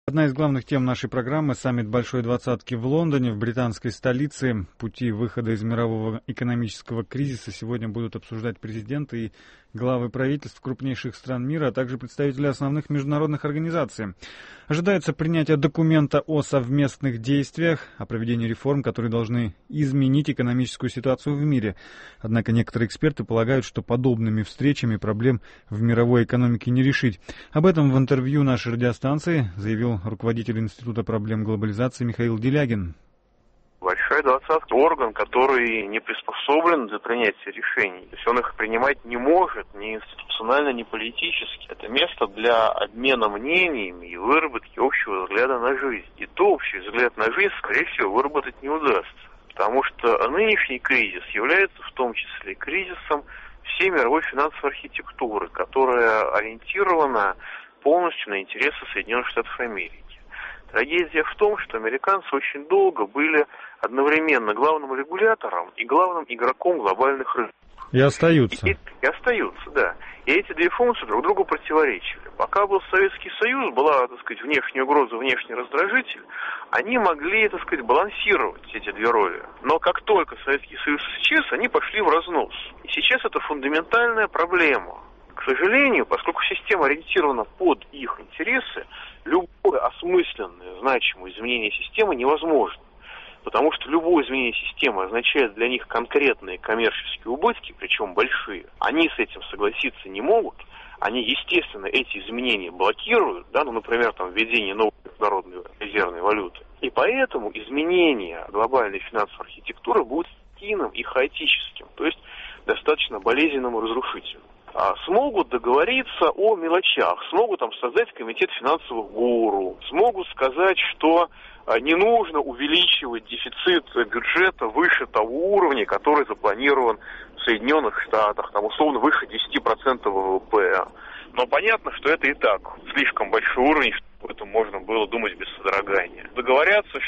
Одна из главных тем нашей программы — саммит Большой Двадцатки в Лондоне, в британской столице. Пути выхода из мирового экономического кризиса сегодня будут обсуждать президенты и главы правительств крупнейших стран мира, а также представители основных международных организаций. Ожидается принятие документа о совместных действиях, о проведении реформ, которые должны изменить экономическую ситуацию в мире. Однако некоторые эксперты полагают, что подобными встречами проблем в мировой экономике не решить. Об этом в интервью нашей радиостанции заявил руководитель Института проблем глобализации Михаил Делягин. Большая двадцатка — орган, который не приспособлен для принятия решений. То есть он их принимать не может ни институционально, ни политически. Это место для обмена мнениями и выработки общего взгляда на жизнь. И то общий взгляд на жизнь, скорее всего, выработать не удастся. Потому что нынешний кризис является в том числе кризисом всей мировой финансовой архитектуры, которая ориентирована полностью на интересы Соединенных Штатов Америки. Трагедия в том, что американцы очень долго были одновременно главным регулятором и главным игроком глобальных рынков. И остаются. И остаются, да. И эти две функции друг другу противоречили. Пока был Советский Союз, была, так сказать, внешняя угроза, внешний раздражитель, они могли, так сказать, балансировать эти две роли. Но как только Советский Союз исчез, они пошли в разнос. И сейчас это фундаментальная проблема. К сожалению, поскольку система ориентирована под их интересы, любое осмысленное, значимое изменение системы невозможно. Потому что любое изменение системы означает для них конкретные коммерческие убытки, причем большие. Они с этим согласиться не могут. Они, естественно, эти изменения блокируют, да, например, введение новой международной резервной валюты. И поэтому изменение глобальной финансовой архитектуры будет стихийным и хаотическим, то есть достаточно болезненным и разрушительным. Смогут договориться о мелочах, смогут создать комитет финансовых гуру, смогут сказать, что не нужно увеличивать дефицит бюджета выше того уровня, который запланирован в Соединенных Штатах, условно выше 10% ВВП. Но понятно, что это и так слишком большой уровень, чтобы об этом можно было думать без содрогания. Договорятся,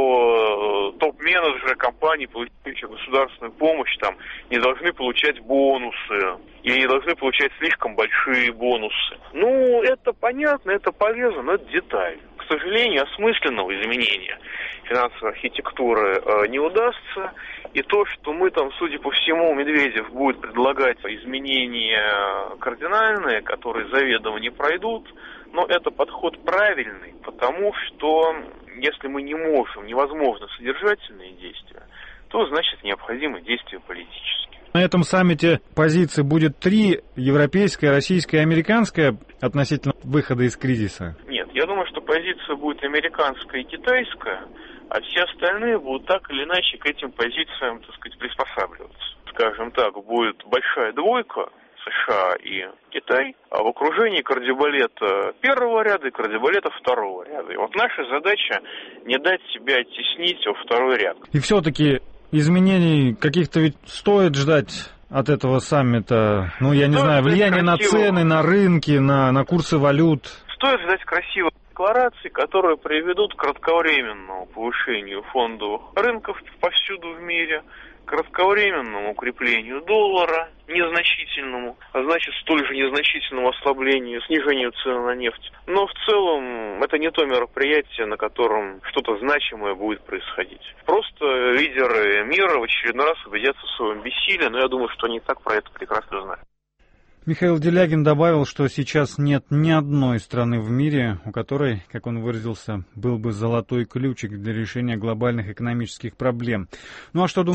что топ-менеджеры компаний, получающие государственную помощь, не должны получать бонусы или не должны получать слишком большие бонусы. Это понятно, это полезно, но это деталь. К сожалению, осмысленного изменения финансовой архитектуры не удастся. И то, что мы судя по всему, Медведев будет предлагать изменения кардинальные, которые заведомо не пройдут, но это подход правильный, потому что если мы невозможно содержательные действия, то значит необходимы действия политические. На этом саммите позиций будет 3: европейская, российская и американская относительно выхода из кризиса? Нет, я думаю, что позиция будет американская и китайская, а все остальные будут так или иначе к этим позициям, приспосабливаться. Скажем так, будет большая двойка, США и Китай, а в окружении кардебалета первого ряда и кардебалета второго ряда. И наша задача не дать себя оттеснить во второй ряд. И все-таки изменений каких-то ведь стоит ждать от этого саммита? Я не знаю, влияние на цены, на рынки, на курсы валют. Стоит ждать красивых деклараций, которые приведут к кратковременному повышению фондовых рынков повсюду в мире, к кратковременному укреплению доллара, незначительному, а значит столь же незначительному ослаблению, снижению цен на нефть. Но в целом это не то мероприятие, на котором что-то значимое будет происходить. Просто лидеры мира в очередной раз убедятся в своем бессилии, но я думаю, что они и так про это прекрасно знают. Михаил Делягин добавил, что сейчас нет ни одной страны в мире, у которой, как он выразился, был бы золотой ключик для решения глобальных экономических проблем. А что